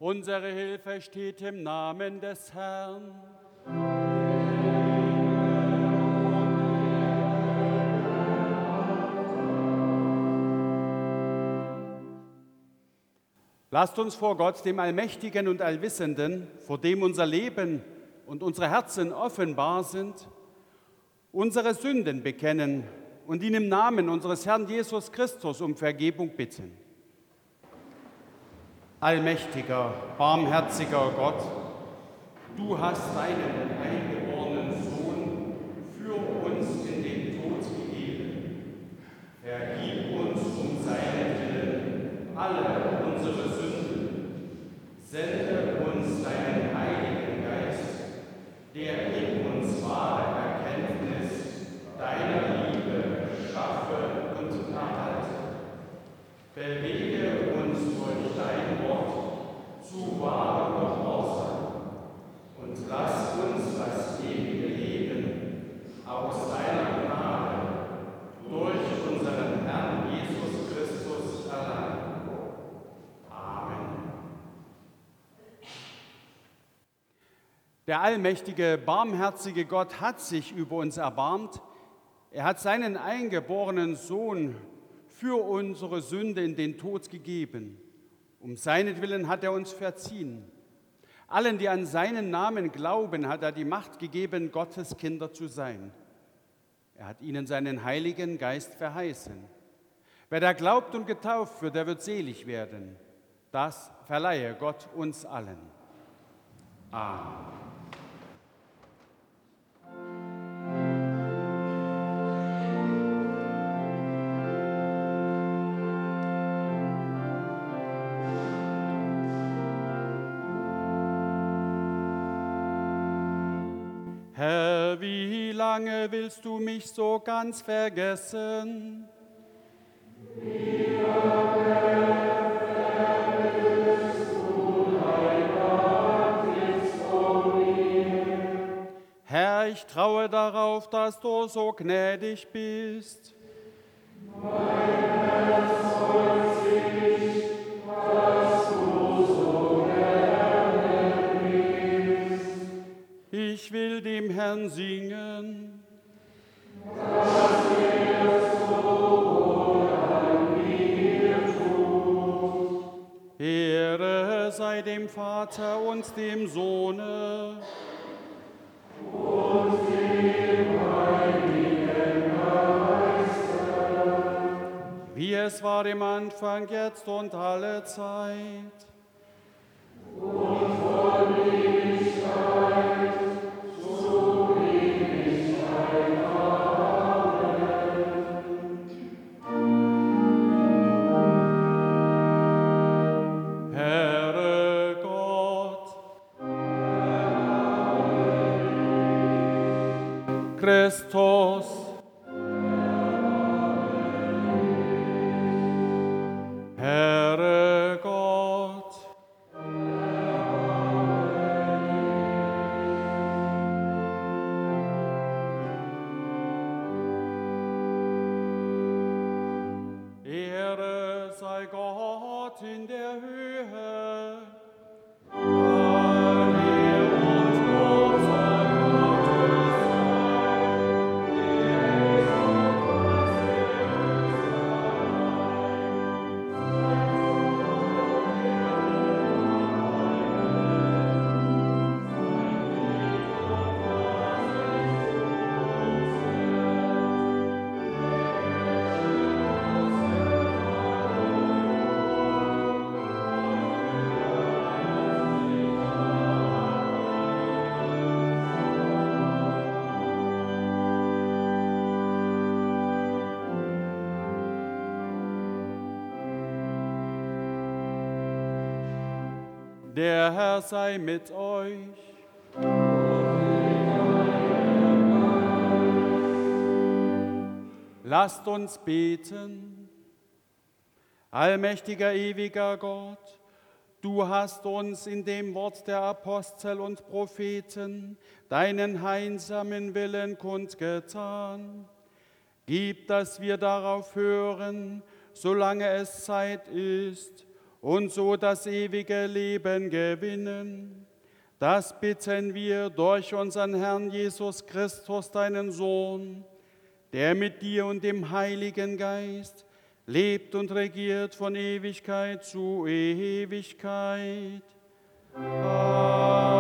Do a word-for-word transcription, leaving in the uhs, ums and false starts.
Unsere Hilfe steht im Namen des Herrn. Lasst uns vor Gott, dem Allmächtigen und Allwissenden, vor dem unser Leben und unsere Herzen offenbar sind, unsere Sünden bekennen und ihn im Namen unseres Herrn Jesus Christus um Vergebung bitten. Allmächtiger, barmherziger Gott, du hast deinen eingeborenen Sohn für uns in den Tod gegeben. Vergib uns um seinetwillen alle unsere Sünden. Sende uns deinen Heiligen Geist, der in uns wahre Erkenntnis deiner Liebe schaffe und erhalte. Bewege uns durch dein Wort zu wahrem Gehorsam und lass uns das ewige Leben aus deiner Gnade durch unseren Herrn Jesus Christus erlangen. Amen. Der allmächtige, barmherzige Gott hat sich über uns erbarmt. Er hat seinen eingeborenen Sohn für unsere Sünde in den Tod gegeben. Um seinetwillen hat er uns verziehen. Allen, die an seinen Namen glauben, hat er die Macht gegeben, Gottes Kinder zu sein. Er hat ihnen seinen Heiligen Geist verheißen. Wer da glaubt und getauft wird, der wird selig werden. Das verleihe Gott uns allen. Amen. Herr, wie lange willst du mich so ganz vergessen? Wie lange verwendest du dein Angesicht vor mir? Herr, ich traue darauf, dass du so gnädig bist. Mein Herz freut sich, dass du so gerne bist. Ich will dem Herrn singen, dass er so wohl an mir tut. Ehre sei dem Vater und dem Sohne und dem Heiligen Geist, wie es war im Anfang, jetzt und alle Zeit. und von Ewigkeit zu Ewigkeit. Amen. Herre Gott, Christus, Herre Gott, Ehre sei Gott in der Höhe. Alle und Lob sei Gottes Der Herr sei mit euch. Lasst uns beten. Allmächtiger, ewiger Gott, du hast uns in dem Wort der Apostel und Propheten deinen heilsamen Willen kundgetan. Gib, dass wir darauf hören, solange es Zeit ist, und so das ewige Leben gewinnen. Das bitten wir durch unseren Herrn Jesus Christus, deinen Sohn, der mit dir und dem Heiligen Geist lebt und regiert von Ewigkeit zu Ewigkeit. Amen.